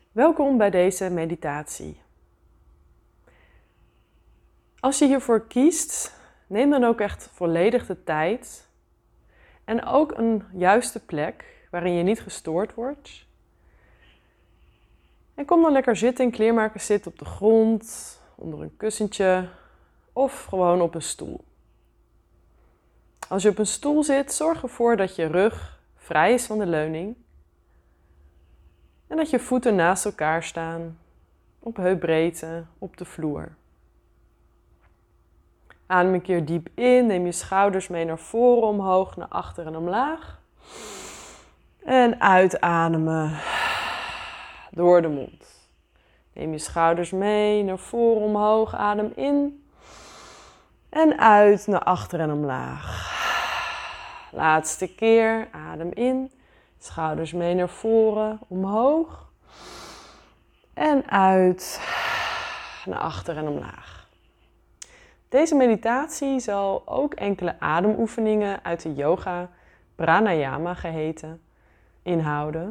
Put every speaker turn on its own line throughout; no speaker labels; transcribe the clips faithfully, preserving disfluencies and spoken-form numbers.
Welkom bij deze meditatie. Als je hiervoor kiest, neem dan ook echt volledig de tijd en ook een juiste plek waarin je niet gestoord wordt. En kom dan lekker zitten in kleermakers zitten op de grond, onder een kussentje of gewoon op een stoel. Als je op een stoel zit, zorg ervoor dat je rug vrij is van de leuning en dat je voeten naast elkaar staan, op heupbreedte, op de vloer. Adem een keer diep in, neem je schouders mee naar voren, omhoog, naar achter en omlaag. En uitademen door de mond. Neem je schouders mee naar voren, omhoog, adem in. En uit, naar achter en omlaag. Laatste keer, adem in. Schouders mee naar voren, omhoog. En uit, naar achter en omlaag. Deze meditatie zal ook enkele ademoefeningen uit de yoga, pranayama geheten, inhouden.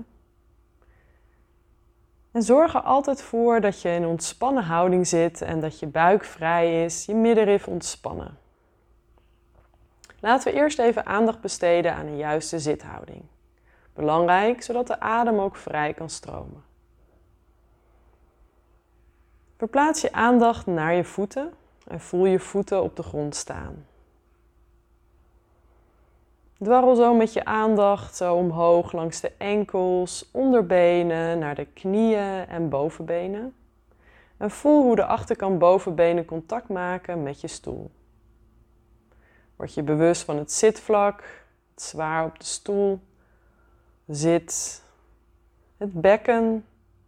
En zorg er altijd voor dat je in een ontspannen houding zit en dat je buik vrij is, je middenrif ontspannen. Laten we eerst even aandacht besteden aan een juiste zithouding. Belangrijk, zodat de adem ook vrij kan stromen. Verplaats je aandacht naar je voeten en voel je voeten op de grond staan. Dwarrel zo met je aandacht zo omhoog langs de enkels, onderbenen, naar de knieën en bovenbenen. En voel hoe de achterkant bovenbenen contact maken met je stoel. Word je bewust van het zitvlak, het zwaar op de stoel, zit, het bekken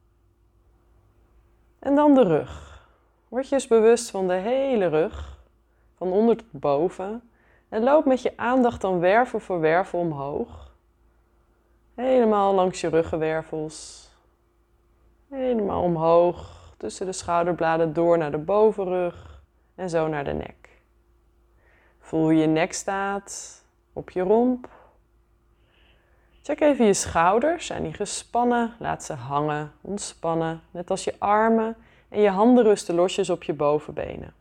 en dan de rug. Word je eens bewust van de hele rug, van onder tot boven. En loop met je aandacht dan wervel voor wervel omhoog. Helemaal langs je ruggenwervels. Helemaal omhoog, tussen de schouderbladen door naar de bovenrug en zo naar de nek. Voel hoe je nek staat op je romp. Check even je schouders, zijn die gespannen? Laat ze hangen, ontspannen, net als je armen. En je handen rusten losjes op je bovenbenen.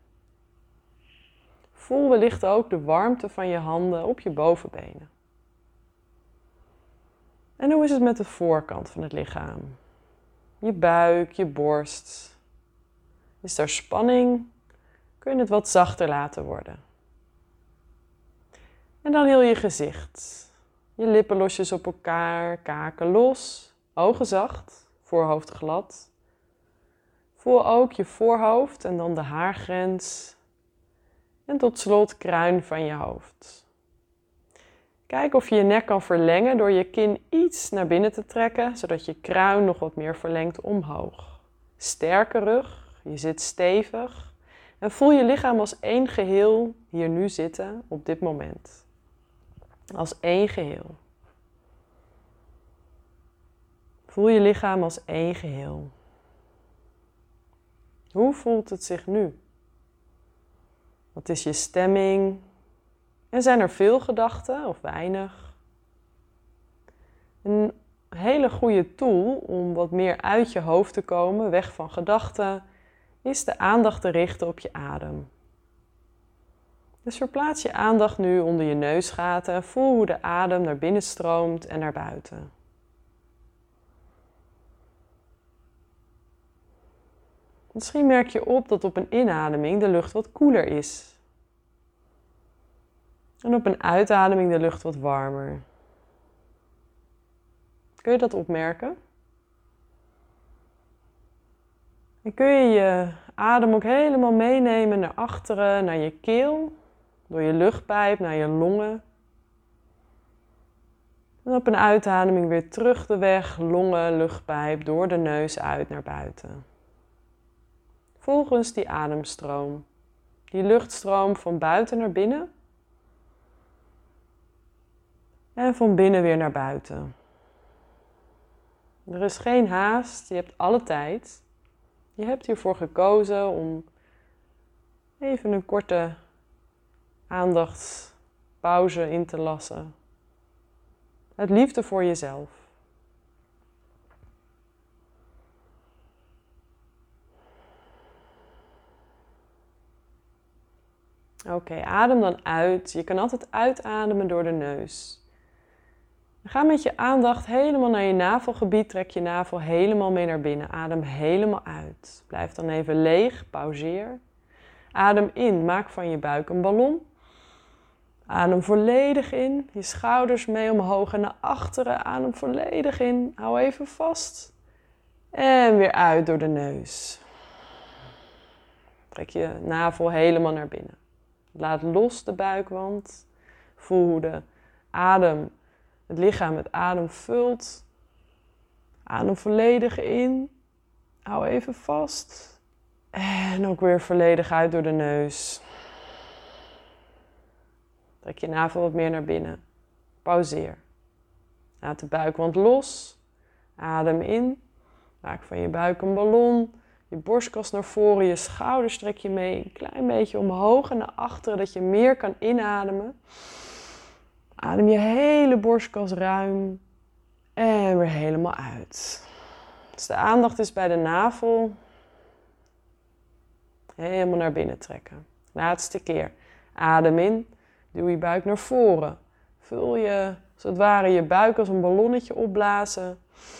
Voel wellicht ook de warmte van je handen op je bovenbenen. En hoe is het met de voorkant van het lichaam? Je buik, je borst. Is daar spanning? Kun je het wat zachter laten worden? En dan heel je gezicht. Je lippen losjes op elkaar, kaken los, ogen zacht, voorhoofd glad. Voel ook je voorhoofd en dan de haargrens. En tot slot kruin van je hoofd. Kijk of je je nek kan verlengen door je kin iets naar binnen te trekken, zodat je kruin nog wat meer verlengt omhoog. Sterke rug, je zit stevig. En voel je lichaam als één geheel hier nu zitten op dit moment. Als één geheel. Voel je lichaam als één geheel. Hoe voelt het zich nu? Wat is je stemming? En zijn er veel gedachten of weinig? Een hele goede tool om wat meer uit je hoofd te komen, weg van gedachten, is de aandacht te richten op je adem. Dus verplaats je aandacht nu onder je neusgaten en voel hoe de adem naar binnen stroomt en naar buiten. Misschien merk je op dat op een inademing de lucht wat koeler is. En op een uitademing de lucht wat warmer. Kun je dat opmerken? En kun je je adem ook helemaal meenemen naar achteren, naar je keel, door je luchtpijp naar je longen. En op een uitademing weer terug de weg, longen, luchtpijp, door de neus uit naar buiten. Volgens die ademstroom, die luchtstroom van buiten naar binnen en van binnen weer naar buiten. Er is geen haast, je hebt alle tijd. Je hebt hiervoor gekozen om even een korte aandachtspauze in te lassen. Uit liefde voor jezelf. Oké, okay, adem dan uit. Je kan altijd uitademen door de neus. Ga met je aandacht helemaal naar je navelgebied. Trek je navel helemaal mee naar binnen. Adem helemaal uit. Blijf dan even leeg. Pauzeer. Adem in. Maak van je buik een ballon. Adem volledig in. Je schouders mee omhoog en naar achteren. Adem volledig in. Hou even vast. En weer uit door de neus. Trek je navel helemaal naar binnen. Laat los de buikwand. Voel hoe de adem, het lichaam met adem vult. Adem volledig in. Hou even vast. En ook weer volledig uit door de neus. Trek je navel wat meer naar binnen. Pauzeer. Laat de buikwand los. Adem in. Maak van je buik een ballon. Je borstkas naar voren, je schouders trek je mee een klein beetje omhoog en naar achteren, dat je meer kan inademen. Adem je hele borstkas ruim en weer helemaal uit. Dus de aandacht is bij de navel. Helemaal naar binnen trekken. Laatste keer. Adem in, duw je buik naar voren. Vul je, als het ware, je buik als een ballonnetje opblazen.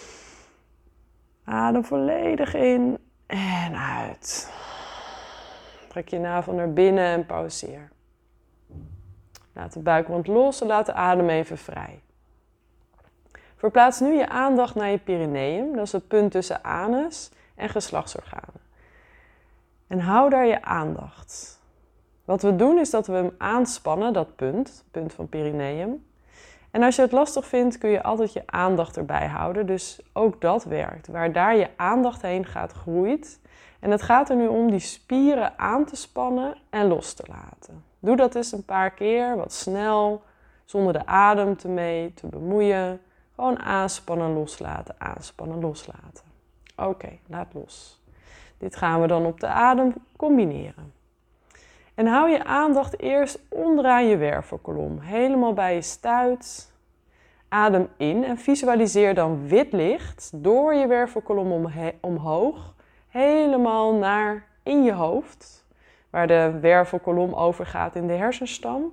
Adem volledig in. En uit. Trek je navel naar binnen en pauzeer. Laat de buikwand los en laat de adem even vrij. Verplaats nu je aandacht naar je perineum. Dat is het punt tussen anus en geslachtsorganen. En hou daar je aandacht. Wat we doen is dat we hem aanspannen, dat punt, het punt van perineum. En als je het lastig vindt, kun je altijd je aandacht erbij houden. Dus ook dat werkt. Waar daar je aandacht heen gaat, groeit. En het gaat er nu om die spieren aan te spannen en los te laten. Doe dat eens een paar keer, wat snel, zonder de adem te mee te bemoeien. Gewoon aanspannen, loslaten, aanspannen, loslaten. Oké, okay, laat los. Dit gaan we dan op de adem combineren. En hou je aandacht eerst onderaan je wervelkolom, helemaal bij je stuit. Adem in en visualiseer dan wit licht door je wervelkolom omhe- omhoog, helemaal naar in je hoofd, waar de wervelkolom overgaat in de hersenstam.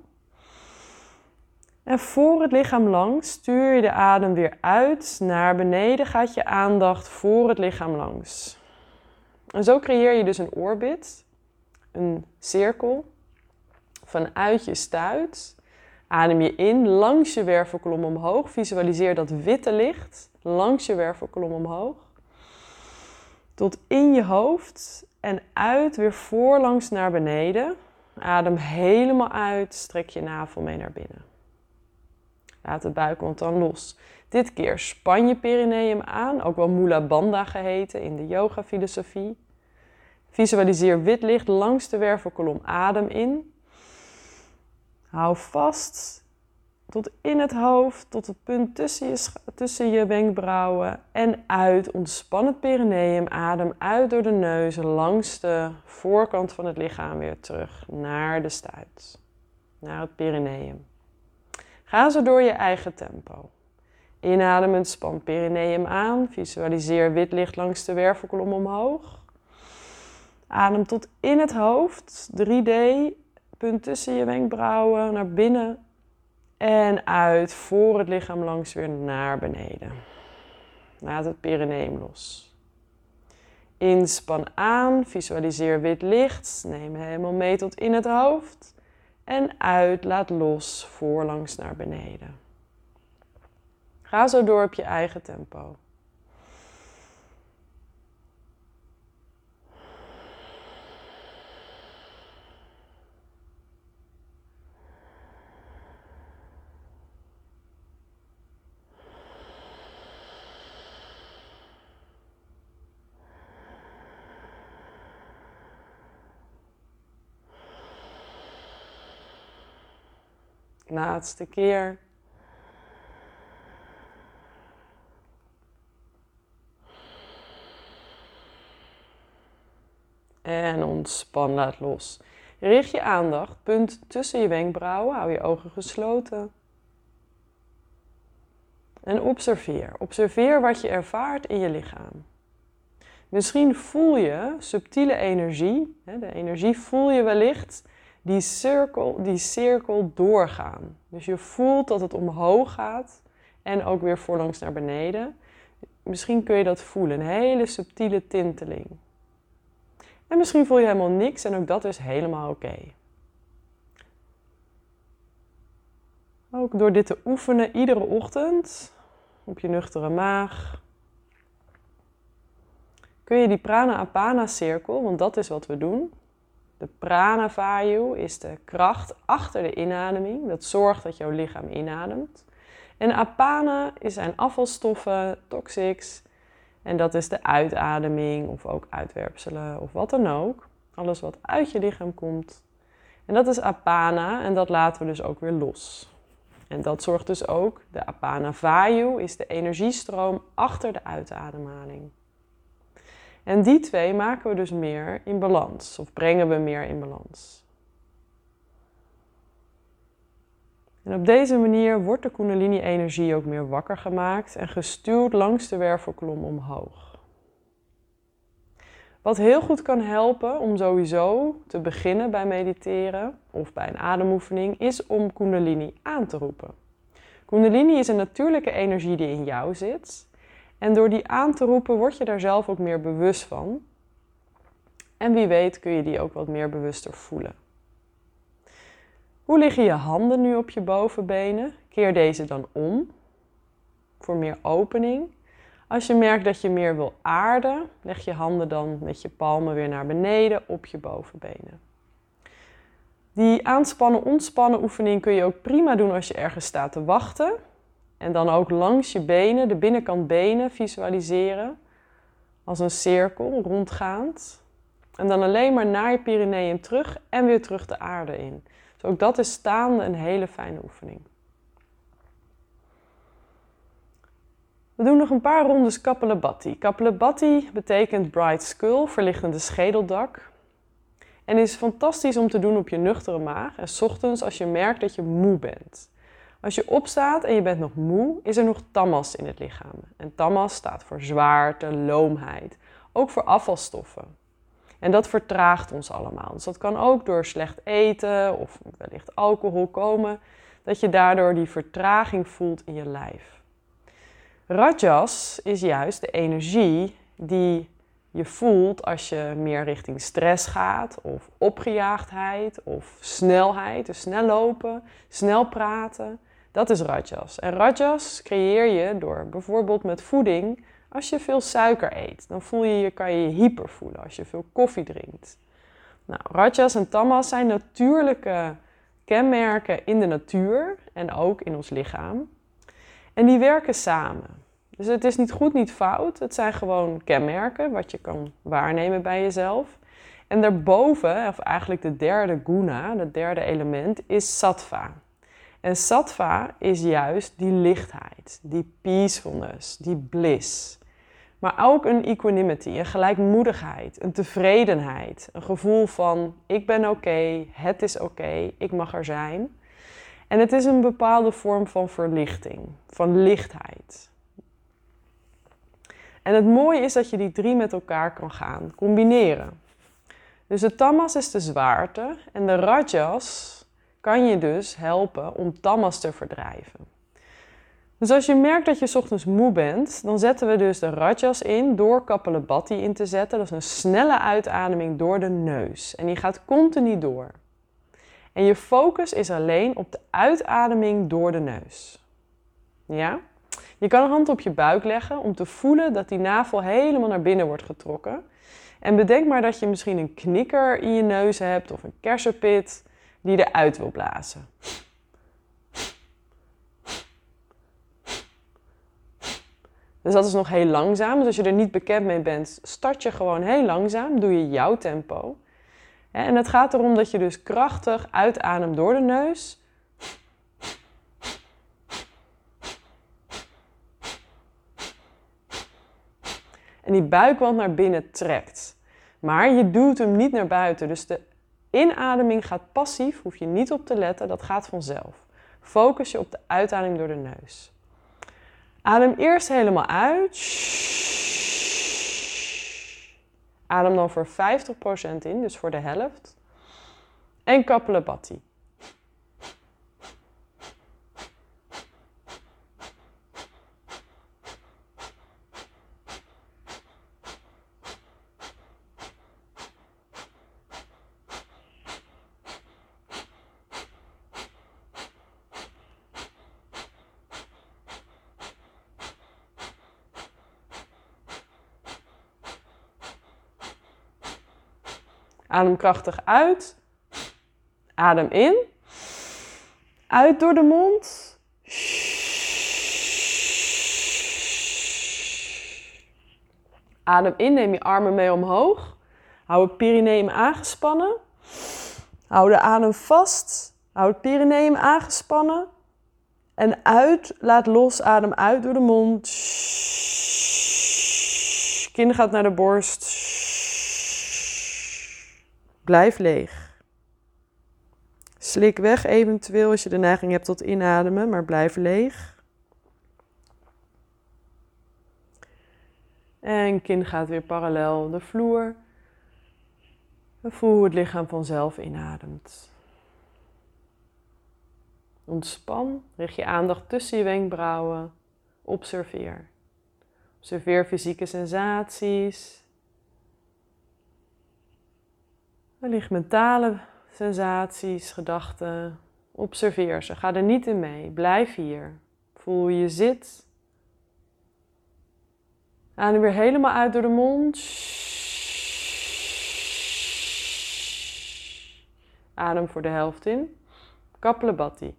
En voor het lichaam langs stuur je de adem weer uit, naar beneden gaat je aandacht voor het lichaam langs. En zo creëer je dus een orbit. Een cirkel vanuit je stuit. Adem je in langs je wervelkolom omhoog. Visualiseer dat witte licht langs je wervelkolom omhoog. Tot in je hoofd en uit weer voorlangs naar beneden. Adem helemaal uit. Strek je navel mee naar binnen. Laat de buikwand dan los. Dit keer span je perineum aan, ook wel Mula Bandha geheten in de yoga filosofie. Visualiseer wit licht langs de wervelkolom. Adem in. Hou vast tot in het hoofd, tot het punt tussen je, tussen je wenkbrauwen. En uit. Ontspan het perineum. Adem uit door de neus langs de voorkant van het lichaam weer terug naar de stuit. Naar het perineum. Ga zo door je eigen tempo. Inademend span perineum aan. Visualiseer wit licht langs de wervelkolom omhoog. Adem tot in het hoofd, drie D, punt tussen je wenkbrauwen, naar binnen. En uit, voor het lichaam langs weer naar beneden. Laat het perineum los. Inspan aan, visualiseer wit licht, neem helemaal mee tot in het hoofd. En uit, laat los, voorlangs naar beneden. Ga zo door op je eigen tempo. Laatste keer. En ontspan, laat los. Richt je aandacht, punt tussen je wenkbrauwen, hou je ogen gesloten. En observeer. Observeer wat je ervaart in je lichaam. Misschien voel je subtiele energie, de energie voel je wellicht die cirkel, die cirkel doorgaan. Dus je voelt dat het omhoog gaat en ook weer voorlangs naar beneden. Misschien kun je dat voelen, een hele subtiele tinteling. En misschien voel je helemaal niks en ook dat is helemaal oké. Okay. Ook door dit te oefenen iedere ochtend op je nuchtere maag kun je die prana-apana-cirkel, want dat is wat we doen. De prana-vayu is de kracht achter de inademing. Dat zorgt dat jouw lichaam inademt. En apana zijn afvalstoffen, toxics. En dat is de uitademing of ook uitwerpselen of wat dan ook. Alles wat uit je lichaam komt. En dat is apana en dat laten we dus ook weer los. En dat zorgt dus ook, de apana-vayu is de energiestroom achter de uitademhaling. En die twee maken we dus meer in balans, of brengen we meer in balans. En op deze manier wordt de kundalini-energie ook meer wakker gemaakt en gestuurd langs de wervelkolom omhoog. Wat heel goed kan helpen om sowieso te beginnen bij mediteren of bij een ademoefening, is om kundalini aan te roepen. Kundalini is een natuurlijke energie die in jou zit. En door die aan te roepen word je daar zelf ook meer bewust van. En wie weet kun je die ook wat meer bewuster voelen. Hoe liggen je handen nu op je bovenbenen? Keer deze dan om voor meer opening. Als je merkt dat je meer wil aarden, leg je handen dan met je palmen weer naar beneden op je bovenbenen. Die aanspannen, ontspannen oefening kun je ook prima doen als je ergens staat te wachten. En dan ook langs je benen, de binnenkant benen visualiseren. Als een cirkel, rondgaand. En dan alleen maar naar je perineum terug en weer terug de aarde in. Dus ook dat is staande een hele fijne oefening. We doen nog een paar rondes Kapalabhati. Kapalabhati betekent bright skull, verlichtende schedeldak. En is fantastisch om te doen op je nuchtere maag en 's ochtends als je merkt dat je moe bent. Als je opstaat en je bent nog moe, is er nog tamas in het lichaam. En tamas staat voor zwaarte, loomheid, ook voor afvalstoffen. En dat vertraagt ons allemaal. Dus dat kan ook door slecht eten of wellicht alcohol komen, dat je daardoor die vertraging voelt in je lijf. Rajas is juist de energie die je voelt als je meer richting stress gaat of opgejaagdheid of snelheid, dus snel lopen, snel praten. Dat is rajas. En rajas creëer je door bijvoorbeeld met voeding. Als je veel suiker eet, dan voel je, je, kan je je hyper voelen als je veel koffie drinkt. Nou, rajas en tamas zijn natuurlijke kenmerken in de natuur en ook in ons lichaam. En die werken samen. Dus het is niet goed, niet fout. Het zijn gewoon kenmerken wat je kan waarnemen bij jezelf. En daarboven, of eigenlijk de derde guna, het derde element, is sattva. En sattva is juist die lichtheid, die peacefulness, die bliss. Maar ook een equanimity, een gelijkmoedigheid, een tevredenheid. Een gevoel van, ik ben oké, okay, het is oké, okay, ik mag er zijn. En het is een bepaalde vorm van verlichting, van lichtheid. En het mooie is dat je die drie met elkaar kan gaan combineren. Dus de tamas is de zwaarte en de rajas kan je dus helpen om tamas te verdrijven. Dus als je merkt dat je 's ochtends moe bent, dan zetten we dus de rajas in door Kapalabhati in te zetten. Dat is een snelle uitademing door de neus en die gaat continu door. En je focus is alleen op de uitademing door de neus. Ja? Je kan een hand op je buik leggen om te voelen dat die navel helemaal naar binnen wordt getrokken. En bedenk maar dat je misschien een knikker in je neus hebt of een kersenpit die eruit wil blazen. Dus dat is nog heel langzaam. Dus als je er niet bekend mee bent, start je gewoon heel langzaam. Doe je jouw tempo. En het gaat erom dat je dus krachtig uitademt door de neus. En die buikwand naar binnen trekt. Maar je duwt hem niet naar buiten. Dus de inademing gaat passief, hoef je niet op te letten, dat gaat vanzelf. Focus je op de uitademing door de neus. Adem eerst helemaal uit. Adem dan voor vijftig procent in, dus voor de helft. En Kapalabhati. Adem krachtig uit. Adem in. Uit door de mond. Adem in, neem je armen mee omhoog. Hou het perineum aangespannen. Hou de adem vast. Hou het perineum aangespannen. En uit, laat los, adem uit door de mond. Kin gaat naar de borst. Blijf leeg. Slik weg eventueel als je de neiging hebt tot inademen, maar blijf leeg. En kin gaat weer parallel de vloer. En voel hoe het lichaam vanzelf inademt. Ontspan, richt je aandacht tussen je wenkbrauwen. Observeer. Observeer fysieke sensaties. Wellicht mentale sensaties, gedachten. Observeer ze. Ga er niet in mee. Blijf hier. Voel hoe je zit. Adem weer helemaal uit door de mond. Adem voor de helft in. Kapalabhati.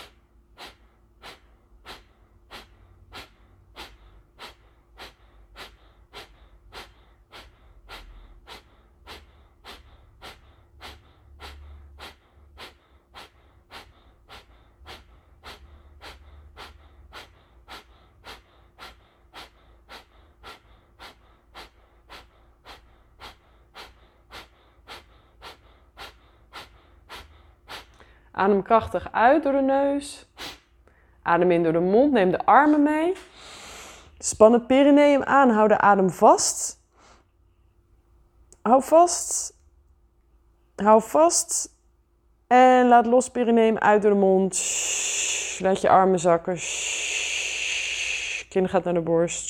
Adem krachtig uit door de neus. Adem in door de mond. Neem de armen mee. Span het perineum aan. Hou de adem vast. Hou vast. Hou vast. En laat los perineum uit door de mond. Laat je armen zakken. Kin gaat naar de borst.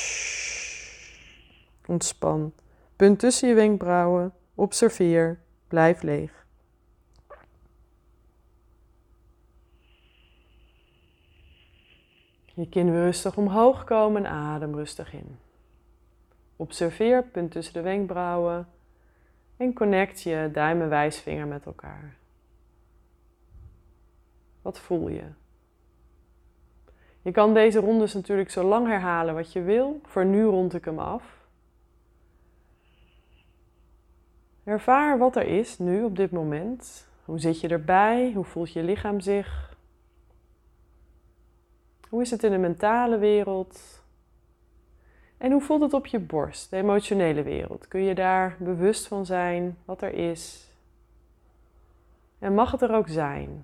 Ontspan. Punt tussen je wenkbrauwen. Observeer. Blijf leeg. Je kin weer rustig omhoog komen en adem rustig in. Observeer, punt tussen de wenkbrauwen en connect je duim en wijsvinger met elkaar. Wat voel je? Je kan deze rondes natuurlijk zo lang herhalen wat je wil. Voor nu rond ik hem af. Ervaar wat er is nu op dit moment. Hoe zit je erbij? Hoe voelt je lichaam zich? Hoe is het in de mentale wereld? En hoe voelt het op je borst, de emotionele wereld? Kun je daar bewust van zijn wat er is? En mag het er ook zijn?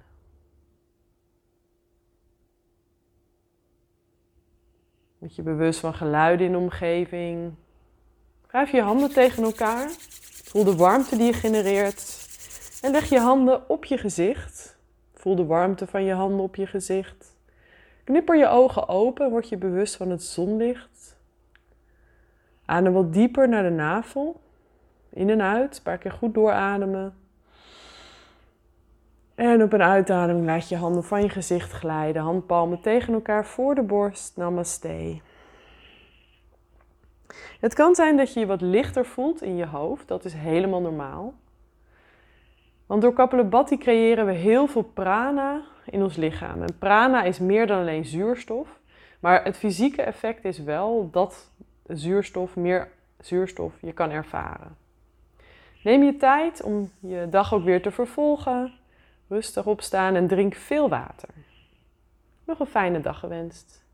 Word je bewust van geluiden in de omgeving? Wrijf je handen tegen elkaar. Voel de warmte die je genereert. En leg je handen op je gezicht. Voel de warmte van je handen op je gezicht. Knipper je ogen open, word je bewust van het zonlicht. Adem wat dieper naar de navel. In en uit, een paar keer goed doorademen. En op een uitademing laat je handen van je gezicht glijden. Handpalmen tegen elkaar voor de borst. Namaste. Het kan zijn dat je je wat lichter voelt in je hoofd. Dat is helemaal normaal. Want door Kapalabhati creëren we heel veel prana in ons lichaam. En prana is meer dan alleen zuurstof. Maar het fysieke effect is wel dat zuurstof, meer zuurstof je kan ervaren. Neem je tijd om je dag ook weer te vervolgen. Rustig opstaan en drink veel water. Nog een fijne dag gewenst.